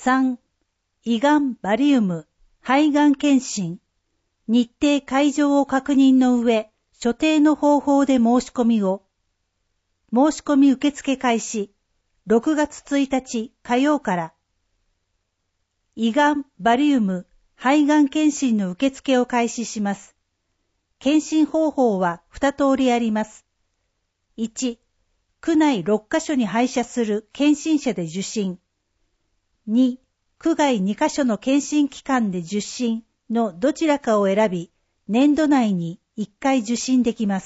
3、胃がんバリウム肺がん検診。日程会場を確認の上、所定の方法で申し込みを。申し込み受付開始。6月1日火曜から。胃がんバリウム肺がん検診の受付を開始します。検診方法は2通りあります。1、区内6カ所に配車する検診車で受診。2、区外2カ所の検診機関で受診のどちらかを選び、年度内に1回受診できます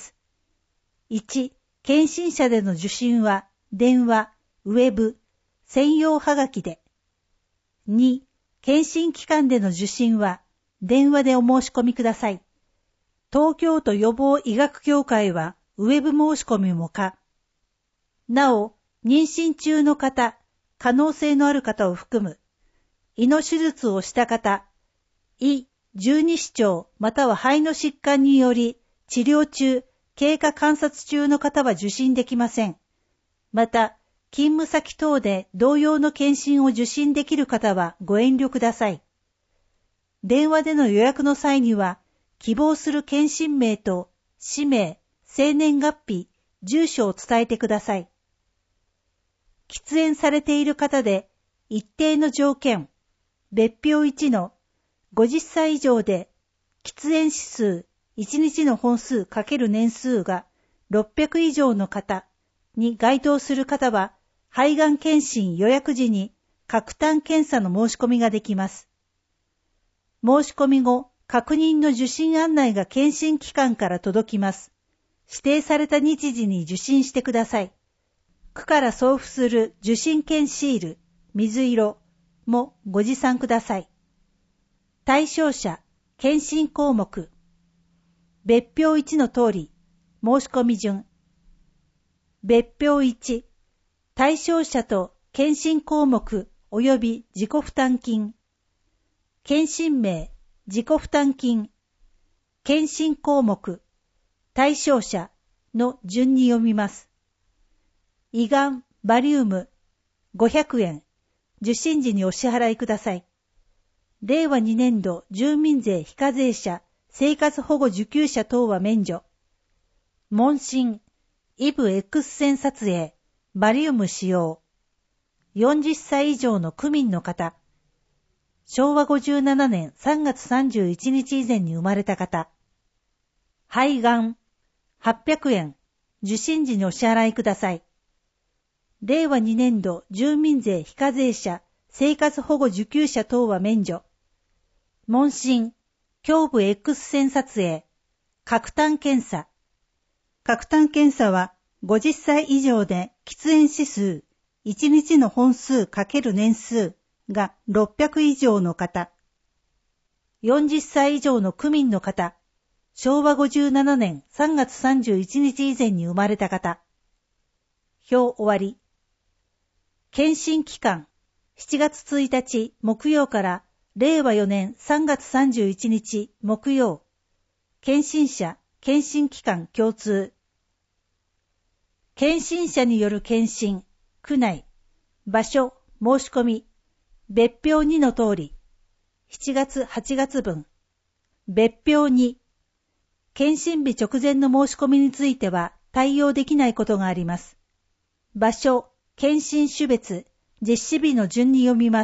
。1、検診車での受診は電話、ウェブ、専用はがきで。2、検診機関での受診は電話でお申し込みください。東京都予防医学協会はウェブ申し込みも可。なお、妊娠中の方、可能性のある方を含む、胃の手術をした方、胃、十二指腸または肺の疾患により治療中、経過観察中の方は受診できません。また、勤務先等で同様の検診を受診できる方はご遠慮ください。電話での予約の際には、希望する検診名と氏名、生年月日、住所を伝えてください。喫煙されている方で、一定の条件、別表1の50歳以上で、喫煙指数1日の本数×年数が600以上の方に該当する方は、肺がん検診予約時に各単検査の申し込みができます。申し込み後、確認の受診案内が検診機関から届きます。指定された日時に受診してください。区から送付する受診券シール、水色もご持参ください。対象者、検診項目。別表1の通り、申し込み順。別表1、対象者と検診項目及び自己負担金。検診名、自己負担金。検診項目、対象者の順に読みます。胃がん、バリウム、500円。受診時にお支払いください。令和2年度住民税非課税者、生活保護受給者等は免除。問診、イブ X 線撮影、バリウム使用。40歳以上の区民の方。昭和57年3月31日以前に生まれた方。肺がん、800円。受診時にお支払いください。令和2年度住民税非課税者、生活保護受給者等は免除。問診、胸部 X 線撮影、各単検査。各単検査は50歳以上で喫煙指数、1日の本数×年数が600以上の方。40歳以上の区民の方。昭和57年3月31日以前に生まれた方。表終わり。検診期間、7月1日木曜から令和4年3月31日木曜。検診者、検診期間共通。検診者による検診、区内、場所、申し込み、別表2の通り、7月8月分。別表2、検診日直前の申し込みについては対応できないことがあります。場所、検診種別、実施日の順に読みます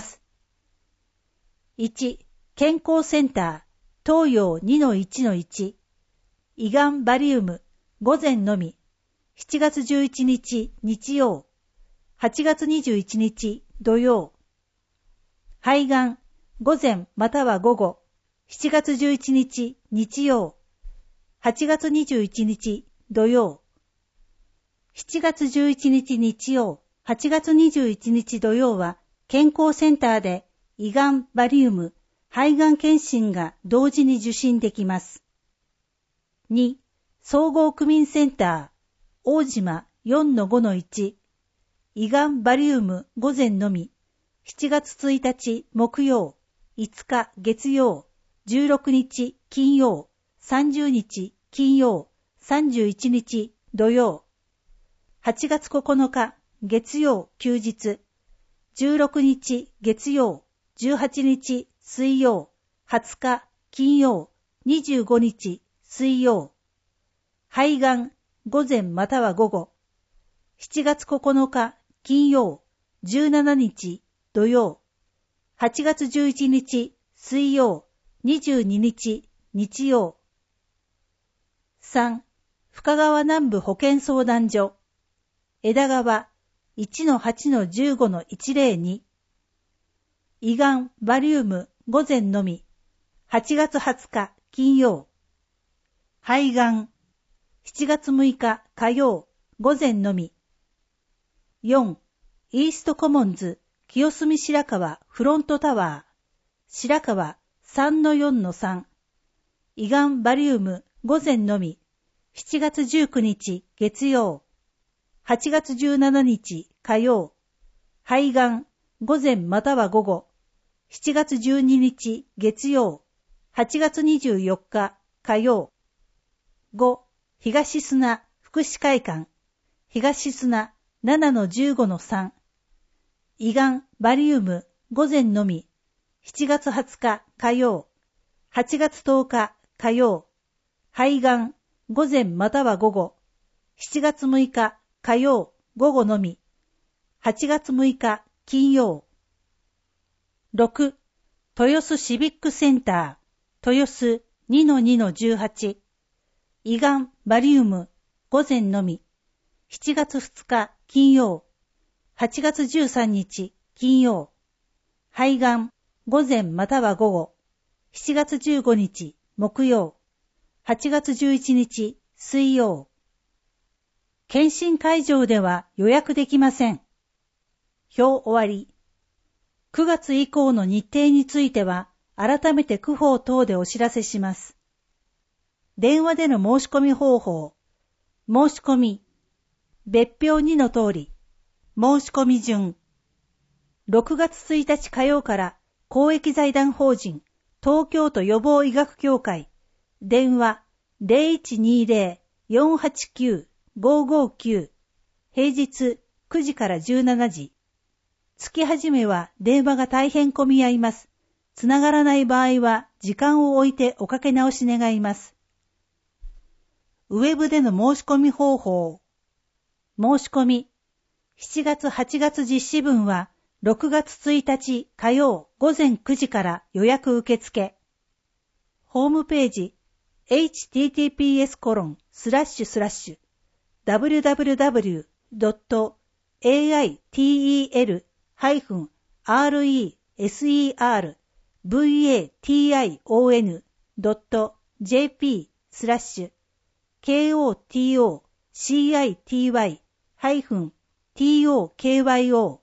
。1、健康センター、東洋 2-1-1、胃がんバリウム、午前のみ、7月11日日曜、8月21日土曜。肺がん、午前または午後、7月11日日曜、8月21日土曜。7月11日日曜、8月21日土曜は健康センターで胃がんバリウム、肺がん検診が同時に受診できます。2、総合区民センター、大島 4-5-1、胃がんバリウム午前のみ、7月1日木曜、5日月曜、16日金曜、30日金曜、31日土曜。8月9日月曜休日。 16日月曜、18日水曜、20日金曜、25日水曜。肺がん、午前または午後。7月9日金曜、17日土曜。8月11日水曜、22日日曜。3. 深川南部保健相談所。枝川 1-8-15-102。胃がんバリウム午前のみ。8月20日金曜。肺がん7月6日火曜午前のみ。4. イーストコモンズ清澄白河フロントタワー白河 3-4-3。胃がんバリウム午前のみ。7月19日月曜。8月17日火曜。肺がん午前または午後。7月12日月曜。8月24日火曜。5. 東砂福祉会館東砂 7-15-3。胃がんバリウム午前のみ。7月20日火曜。8月10日火曜。肺がん午前または午後。7月6日火曜午後のみ。8月6日金曜。6. 豊洲シビックセンター豊洲 2-2-18。胃がんバリウム午前のみ。7月2日金曜。8月13日金曜。肺がん午前または午後。7月15日木曜。8月11日水曜。検診会場では予約できません。表終わり。9月以降の日程については改めて区報等でお知らせします。電話での申し込み方法。申し込み。別表2の通り。申し込み順。6月1日火曜から公益財団法人東京都予防医学協会電話 0120-489-559 平日9時から17時。月始めは電話が大変混み合います。つながらない場合は時間を置いておかけ直し願います。ウェブでの申し込み方法。申し込み。7月8月実施分は6月1日火曜午前9時から予約受付。ホームページ https://www.aitr-vision.jp/KOTOCITY-tokyo/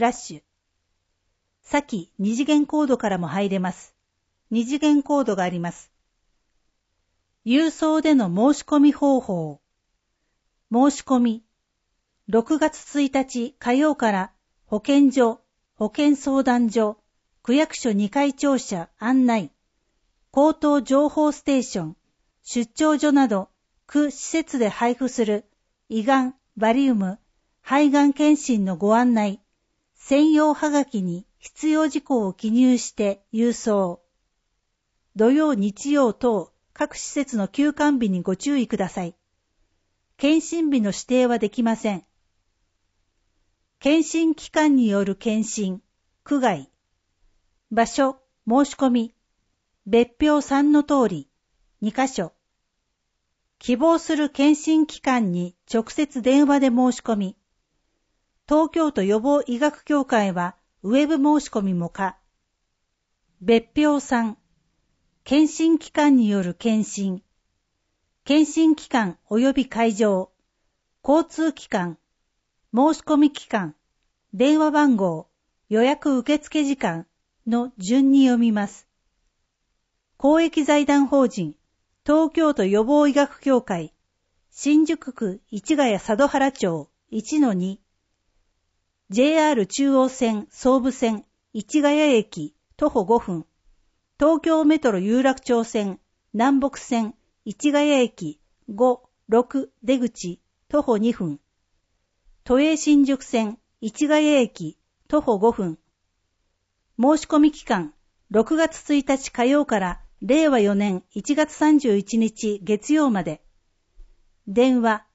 先二次元コードからも入れます。二次元コードがあります。郵送での申し込み方法。申し込み。6月1日火曜から保健所、保健相談所、区役所2階庁舎案内、口頭情報ステーション、出張所など区施設で配布する胃がん、バリウム、肺がん検診のご案内、専用はがきに必要事項を記入して郵送。土曜日曜等各施設の休館日にご注意ください。検診日の指定はできません。検診機関による検診、区外。場所、申し込み。別表3の通り、2カ所。希望する検診機関に直接電話で申し込み。東京都予防医学協会はウェブ申し込みも可。別表3、検診機関による検診。検診機関及び会場、交通機関、申し込み期間、電話番号、予約受付時間の順に読みます。公益財団法人東京都予防医学協会新宿区市ヶ谷佐渡原町 1-2 JR 中央線総武線市ヶ谷駅徒歩5分東京メトロ有楽町線南北線市ヶ谷駅5、6出口徒歩2分都営新宿線市ヶ谷駅徒歩5分。申し込み期間、6月1日火曜から令和4年1月31日月曜まで。電話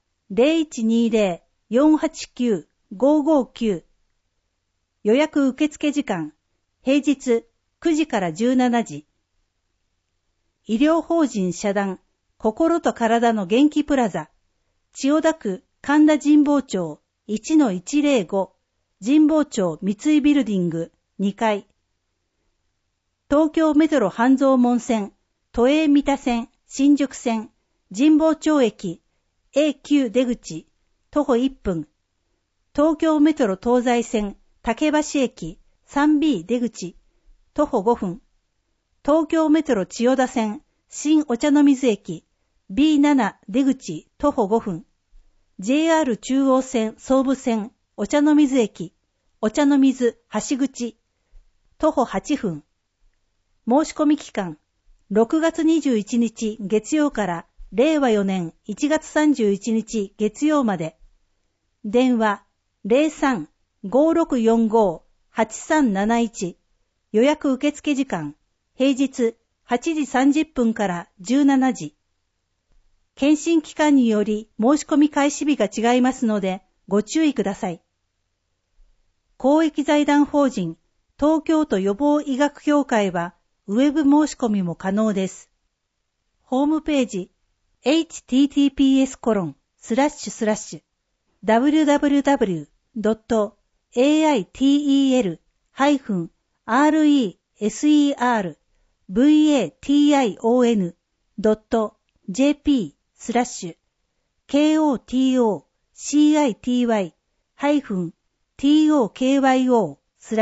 0120-489-559。予約受付時間、平日9時から17時。医療法人社団心と体の元気プラザ、千代田区神田神保町 1-105 神保町三井ビルディング2階。東京メトロ半蔵門線、都営三田線、新宿線、神保町駅、A9 出口、徒歩1分。東京メトロ東西線、竹橋駅、3B 出口、徒歩5分。東京メトロ千代田線、新お茶の水駅、B7 出口、徒歩5分。JR 中央線、総武線、お茶の水駅、お茶の水、橋口、徒歩8分。申し込み期間、6月21日月曜から令和4年1月31日月曜まで。電話 03-5645-8371。予約受付時間、平日8時30分から17時。検診機関により申し込み開始日が違いますのでご注意ください。公益財団法人東京都予防医学協会はウェブ申し込みも可能です。ホームページ https://www.aitr-city-tokyo/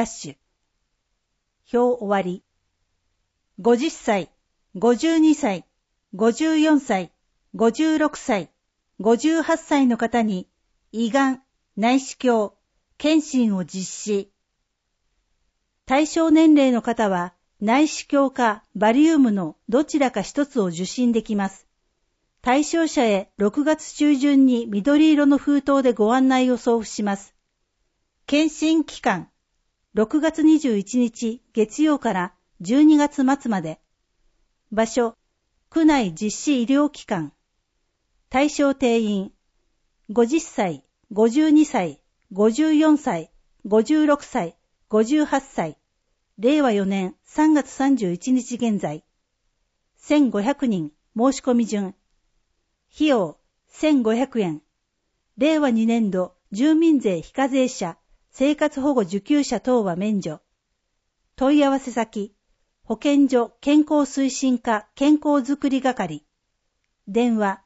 表終わり。50歳、52歳、54歳、56歳、58歳の方に胃がん、内視鏡、検診を実施。対象年齢の方は内視鏡かバリウムのどちらか一つを受診できます。対象者へ6月中旬に緑色の封筒でご案内を送付します。検診期間、6月21日月曜から12月末まで。場所、区内実施医療機関。対象定員、50歳、52歳、54歳、56歳、58歳。令和4年3月31日現在。1500人、申し込み順。費用、1500円。令和2年度、住民税非課税者、生活保護受給者等は免除。問い合わせ先、保健所健康推進課健康づくり係。電話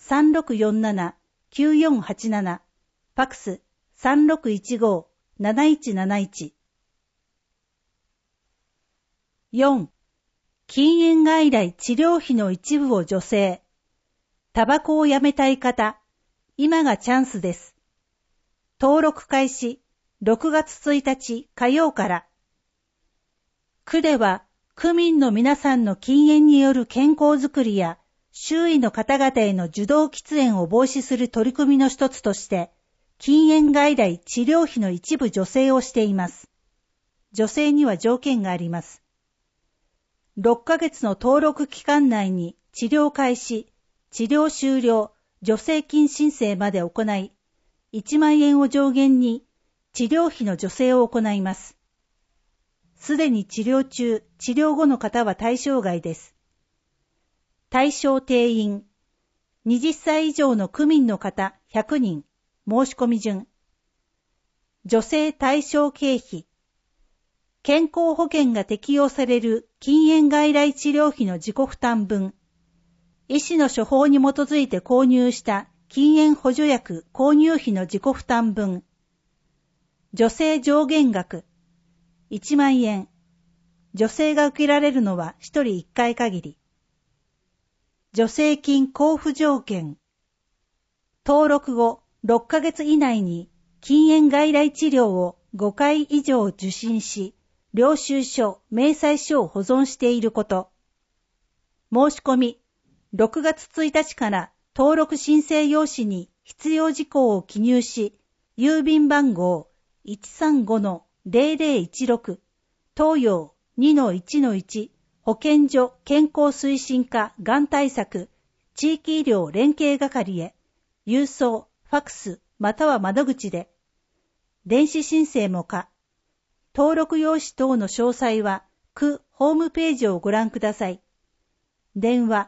3647-9487。ファクス 3615-7171。4. 禁煙外来治療費の一部を助成。タバコをやめたい方、今がチャンスです。登録開始、6月1日火曜から。区では、区民の皆さんの禁煙による健康づくりや、周囲の方々への受動喫煙を防止する取り組みの一つとして、禁煙外来治療費の一部助成をしています。助成には条件があります。6ヶ月の登録期間内に治療開始、治療終了、助成金申請まで行い、1万円を上限に治療費の助成を行います。すでに治療中、治療後の方は対象外です。対象定員、20歳以上の区民の方100人、申し込み順。助成対象経費、健康保険が適用される禁煙外来治療費の自己負担分、医師の処方に基づいて購入した禁煙補助薬購入費の自己負担分、助成上限額、1万円。助成が受けられるのは1人1回限り。助成金交付条件。登録後6ヶ月以内に禁煙外来治療を5回以上受診し、領収書、明細書を保存していること。申し込み、6月1日から登録申請用紙に必要事項を記入し、郵便番号 0016東洋 2-1-1 保健所健康推進課がん対策地域医療連携係へ郵送、ファクスまたは窓口で電子申請も可。登録用紙等の詳細は区ホームページをご覧ください。電話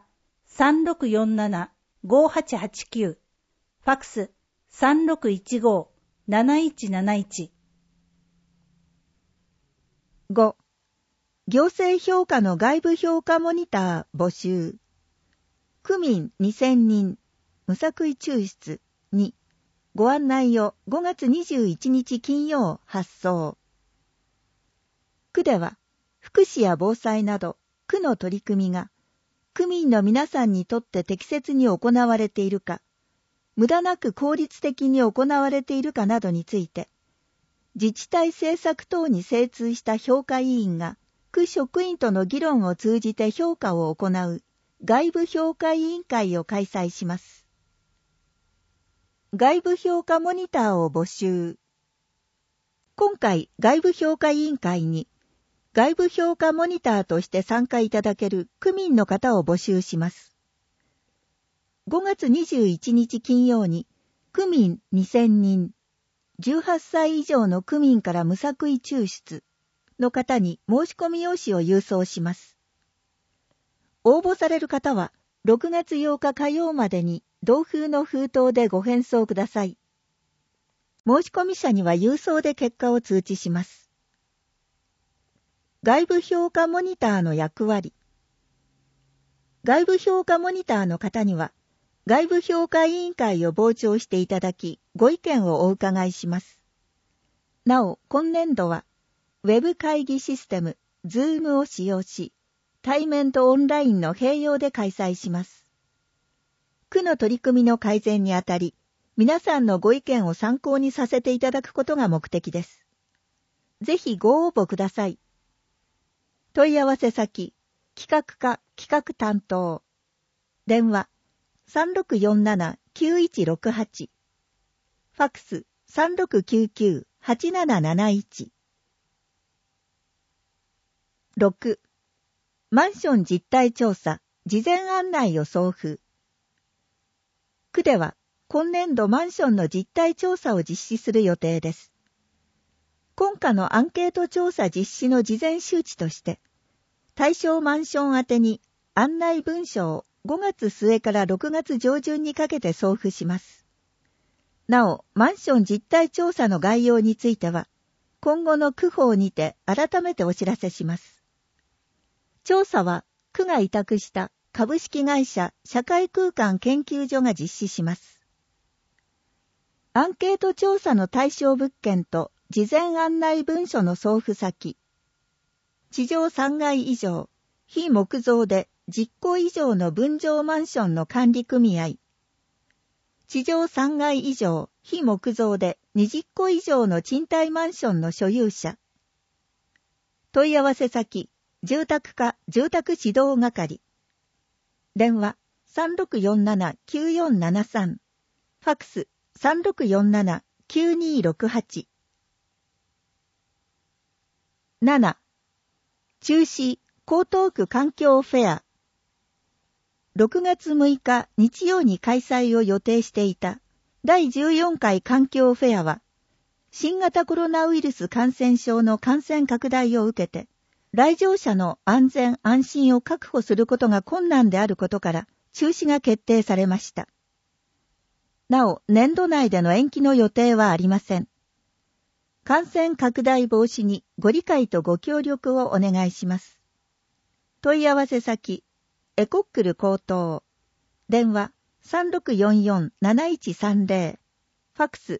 3647-5889ファクス3615-7171 5. 行政評価の外部評価モニター募集。区民2000人無作為抽出2。ご案内を5月21日金曜発送。区では福祉や防災など区の取り組みが区民の皆さんにとって適切に行われているか、無駄なく効率的に行われているかなどについて、自治体政策等に精通した評価委員が区職員との議論を通じて評価を行う外部評価委員会を開催します。外部評価モニターを募集。今回、外部評価委員会に外部評価モニターとして参加いただける区民の方を募集します。5月21日金曜に区民2000人、18歳以上の区民から無作為抽出の方に申し込み用紙を郵送します。応募される方は6月8日火曜までに同封の封筒でご返送ください。申し込み者には郵送で結果を通知します。外部評価モニターの役割。外部評価モニターの方には、外部評価委員会を傍聴していただき、ご意見をお伺いします。なお、今年度は、ウェブ会議システム、Zoom を使用し、対面とオンラインの併用で開催します。区の取り組みの改善にあたり、皆さんのご意見を参考にさせていただくことが目的です。ぜひご応募ください。問い合わせ先、企画課企画担当。電話、3647-9168。ファクス、3699-8771。6. マンション実態調査、事前案内を送付。区では、今年度マンションの実態調査を実施する予定です。今夏のアンケート調査実施の事前周知として、対象マンション宛てに案内文書を5月末から6月上旬にかけて送付します。なお、マンション実態調査の概要については、今後の区報にて改めてお知らせします。調査は、区が委託した株式会社社会空間研究所が実施します。アンケート調査の対象物件と事前案内文書の送付先、地上3階以上、非木造で10戸以上の分譲マンションの管理組合、地上3階以上、非木造で20戸以上の賃貸マンションの所有者、問い合わせ先、住宅課住宅指導係、電話3647-9473、ファクス3647-9268。7. 中止、江東区環境フェア。6月6日日曜に開催を予定していた第14回環境フェアは、新型コロナウイルス感染症の感染拡大を受けて、来場者の安全安心を確保することが困難であることから、中止が決定されました。なお、年度内での延期の予定はありません。感染拡大防止にご理解とご協力をお願いします。問い合わせ先、エコックル高等。電話3644-7130。ファクス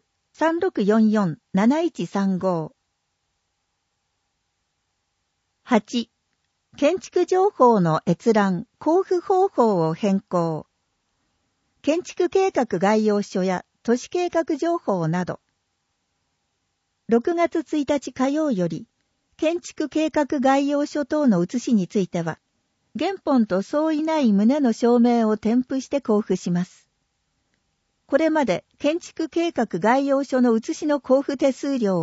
3644-7135。8. 建築情報の閲覧・交付方法を変更。建築計画概要書や都市計画情報など。6月1日火曜より、建築計画概要書等の写しについては、原本と相違ない旨の証明を添付して交付します。これまで建築計画概要書の写しの交付手数料は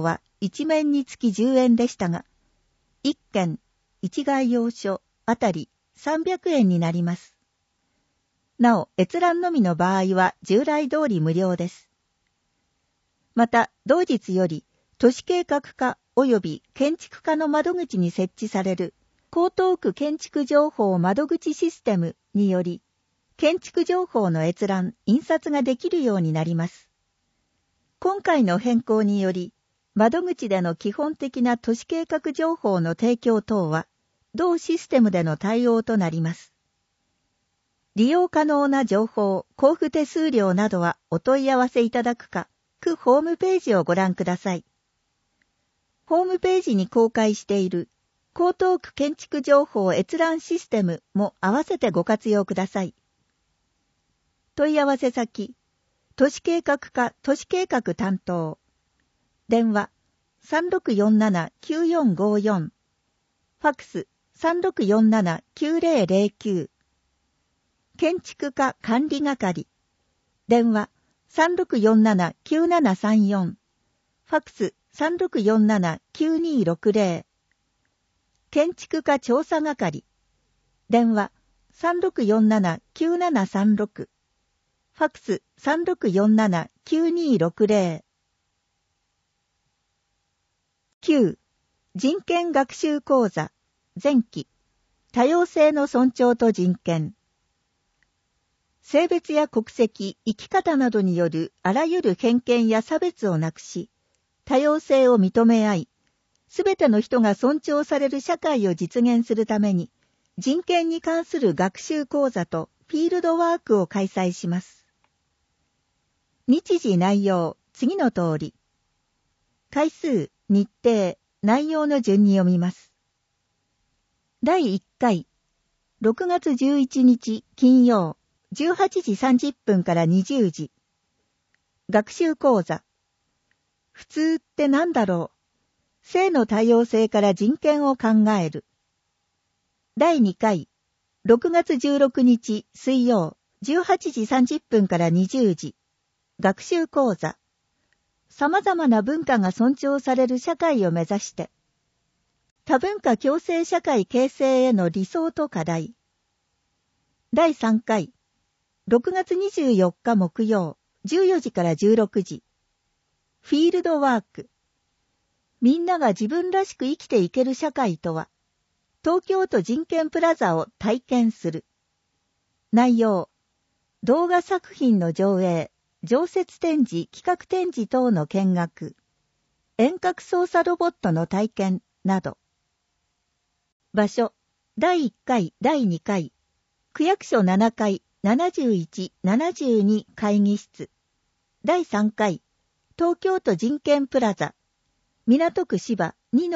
1面につき10円でしたが、1件1概要書あたり300円になります。なお、閲覧のみの場合は従来通り無料です。また、同日より、都市計画課及び建築課の窓口に設置される江東区建築情報窓口システムにより、建築情報の閲覧・印刷ができるようになります。今回の変更により、窓口での基本的な都市計画情報の提供等は、同システムでの対応となります。利用可能な情報、交付手数料などはお問い合わせいただくか、区ホームページをご覧ください。ホームページに公開している江東区建築情報閲覧システムも合わせてご活用ください。問い合わせ先、都市計画課都市計画担当。電話、3647-9454。ファックス、3647-9009。建築課管理係。電話、3647-9734。ファックス、3647-9260。建築課調査係。電話、3647-9736。ファックス、3647-9260。9. 人権学習講座前期多様性の尊重と人権。性別や国籍、生き方などによるあらゆる偏見や差別をなくし、多様性を認め合い、すべての人が尊重される社会を実現するために、人権に関する学習講座とフィールドワークを開催します。日時内容、次の通り。回数、日程、内容の順に読みます。第1回、6月11日金曜、18時30分から20時。学習講座。普通って何だろう。性の多様性から人権を考える。第2回、6月16日水曜、18時30分から20時。学習講座。様々な文化が尊重される社会を目指して。多文化共生社会形成への理想と課題。第3回、6月24日木曜、14時から16時。フィールドワーク。みんなが自分らしく生きていける社会とは、東京都人権プラザを体験する。内容、動画作品の上映、常設展示、企画展示等の見学、遠隔操作ロボットの体験など。場所、第1回、第2回、区役所7階、71、72会議室。第3回、東京都人権プラザ。港区芝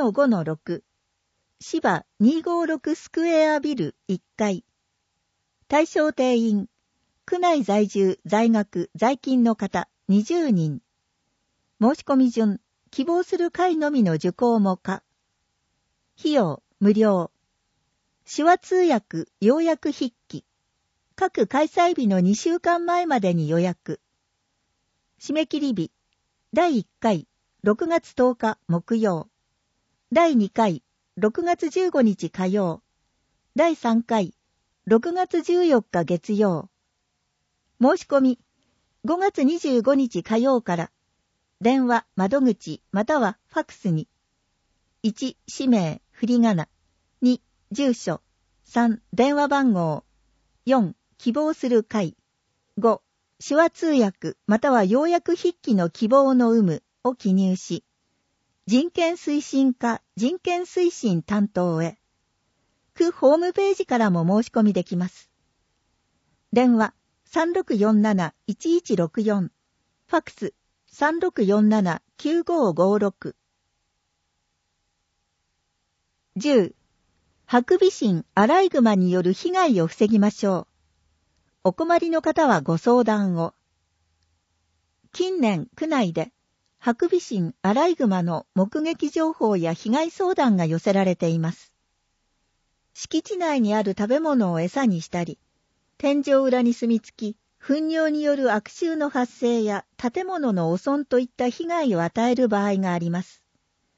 2-5-6。芝256スクエアビル1階。対象定員。区内在住、在学、在勤の方20人。申し込み順。希望する会のみの受講も可。費用、無料。手話通訳、要約筆記。各開催日の2週間前までに予約。締め切り日。第1回、6月10日木曜。第2回、6月15日火曜。第3回、6月14日月曜。申し込み、5月25日火曜から、電話、窓口、またはファックスに、1、氏名、振り仮名、2、住所、3、電話番号、4、希望する会、5、手話通訳、または要約筆記の希望の有無を記入し、人権推進課、人権推進担当へ、区ホームページからも申し込みできます。電話、3647-1164、ファックス、3647-9556。10. ハクビシン、アライグマによる被害を防ぎましょう。お困りの方はご相談を。近年、区内で、ハクビシン、アライグマの目撃情報や被害相談が寄せられています。敷地内にある食べ物を餌にしたり、天井裏に住み着き、糞尿による悪臭の発生や建物の汚損といった被害を与える場合があります。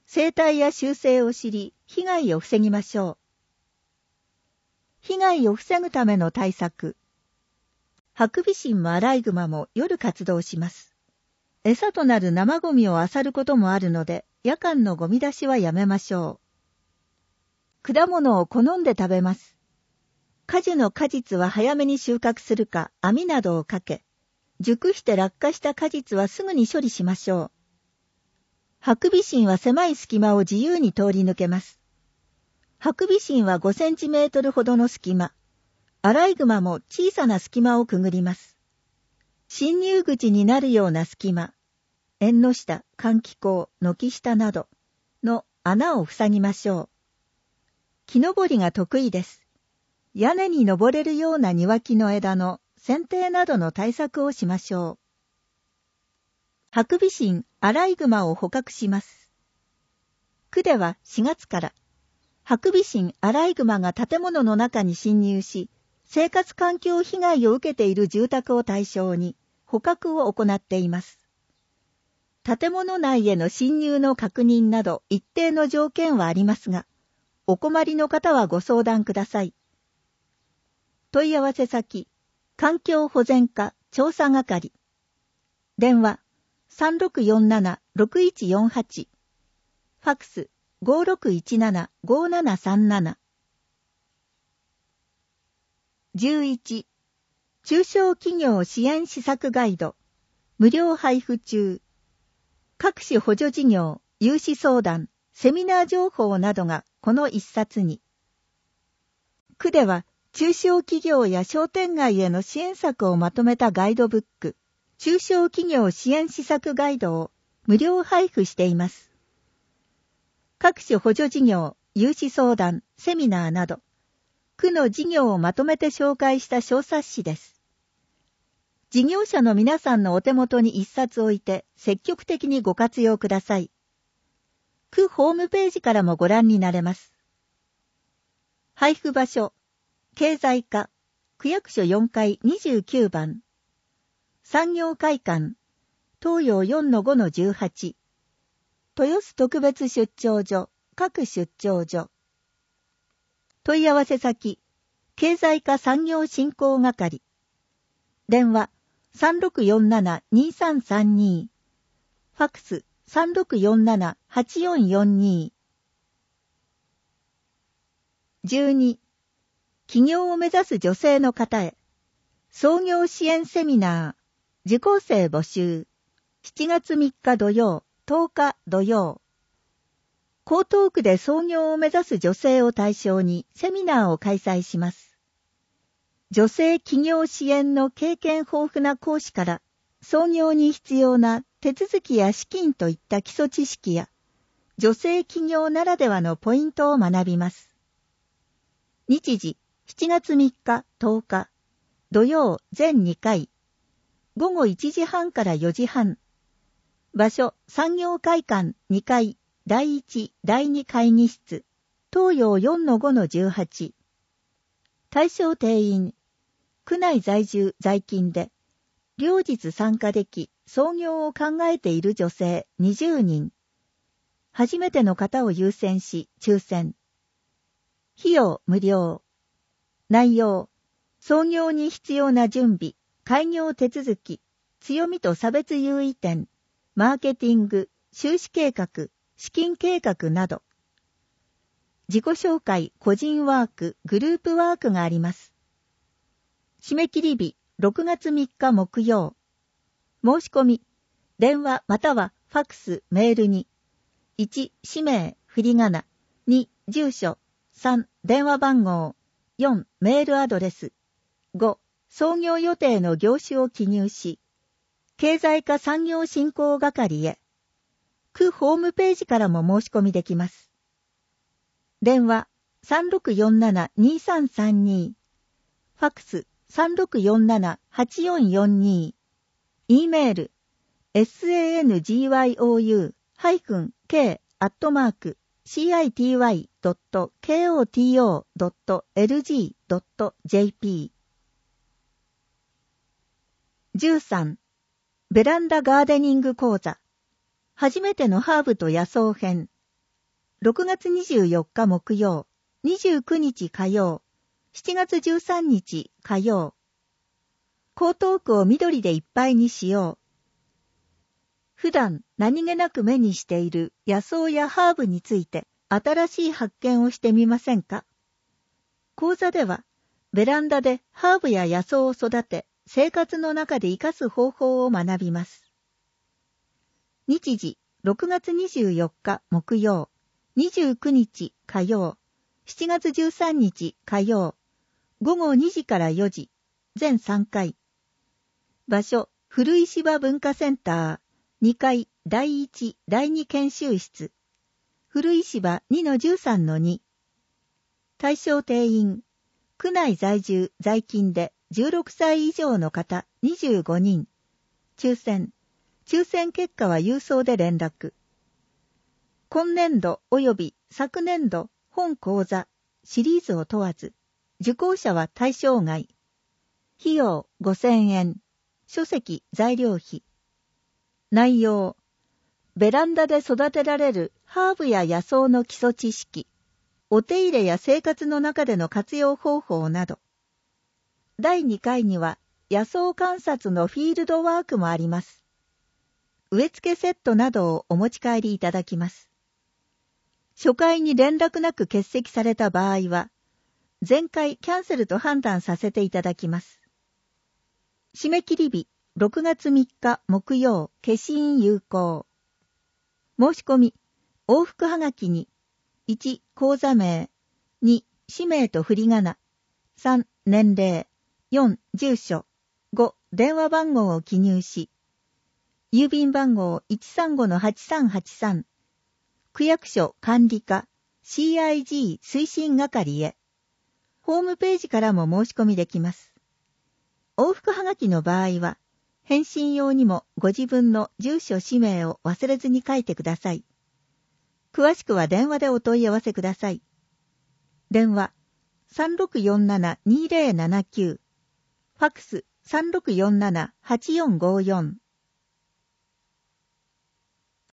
生態や習性を知り、被害を防ぎましょう。被害を防ぐための対策。ハクビシンもアライグマも夜活動します。餌となる生ゴミを漁ることもあるので、夜間のゴミ出しはやめましょう。果物を好んで食べます。果樹の果実は早めに収穫するか網などをかけ、熟して落下した果実はすぐに処理しましょう。ハクビシンは狭い隙間を自由に通り抜けます。ハクビシンは5センチメートルほどの隙間、アライグマも小さな隙間をくぐります。侵入口になるような隙間、縁の下、換気口、軒下などの穴を塞ぎましょう。木登りが得意です。屋根に登れるような庭木の枝の剪定などの対策をしましょう。ハクビシン、アライグマを捕獲します。区では4月から、ハクビシン、アライグマが建物の中に侵入し、生活環境被害を受けている住宅を対象に捕獲を行っています。建物内への侵入の確認など一定の条件はありますが、お困りの方はご相談ください。問い合わせ先、環境保全課調査係。電話、3647-6148。ファックス、5617-5737。11. 中小企業支援施策ガイド、無料配布中。各種補助事業、融資相談、セミナー情報などがこの一冊に。区では中小企業や商店街への支援策をまとめたガイドブック、中小企業支援施策ガイドを無料配布しています。各種補助事業、融資相談、セミナーなど、区の事業をまとめて紹介した小冊子です。事業者の皆さんのお手元に一冊置いて積極的にご活用ください。区ホームページからもご覧になれます。配布場所、経済課、区役所4階29番。産業会館、東洋 4-5-18。豊洲特別出張所、各出張所。問い合わせ先、経済課産業振興係。電話、3647-2332。ファックス、3647-8442。12. 起業を目指す女性の方へ、創業支援セミナー、受講生募集。7月3日土曜、10日土曜。江東区で創業を目指す女性を対象にセミナーを開催します。女性起業支援の経験豊富な講師から、創業に必要な手続きや資金といった基礎知識や、女性起業ならではのポイントを学びます。日時、7月3日、10日、土曜全2回、午後1時半から4時半。場所、産業会館2階、第1、第2会議室、東洋 4-5-18。対象定員、区内在住在勤で、両日参加でき、創業を考えている女性20人。初めての方を優先し、抽選。費用無料。内容、創業に必要な準備、開業手続き、強みと差別優位点、マーケティング、収支計画、資金計画など。自己紹介、個人ワーク、グループワークがあります。締め切り日、6月3日木曜。申し込み、電話またはファックス、メールに、1、氏名、振り仮名、2、住所、3、電話番号、4、メールアドレス、5、創業予定の業種を記入し、経済課産業振興係へ、区ホームページからも申し込みできます。電話、3647-2332、ファックス、3647-8442、E メール、sangyoy-city.koto.lg.jp。 13. ベランダガーデニング講座。初めてのハーブと野草編。 6月24日木曜、29日火曜、7月13日火曜。江東区を緑でいっぱいにしよう。普段何気なく目にしている野草やハーブについて新しい発見をしてみませんか？講座ではベランダでハーブや野草を育て生活の中で活かす方法を学びます。日時6月24日木曜、29日火曜、7月13日火曜、午後2時から4時、全3回。場所、古石場文化センター、2階第1、第2研修室。古石場 2-13-2。対象定員、区内在住在勤で16歳以上の方25人。抽選結果は郵送で連絡。今年度及び昨年度本講座シリーズを問わず、受講者は対象外。費用5000円。書籍材料費。内容、ベランダで育てられるハーブや野草の基礎知識、お手入れや生活の中での活用方法など。第2回には野草観察のフィールドワークもあります。植え付けセットなどをお持ち帰りいただきます。初回に連絡なく欠席された場合は、前回キャンセルと判断させていただきます。締め切り日、6月3日木曜、消印有効。申し込み、往復はがきに、1、口座名、2、氏名と振り仮名、3、年齢、4、住所、5、電話番号を記入し、郵便番号 135-8383、区役所管理課 CIG 推進係へ。ホームページからも申し込みできます。往復はがきの場合は、返信用にもご自分の住所氏名を忘れずに書いてください。詳しくは電話でお問い合わせください。電話 3647-2079、ファクス 3647-8454。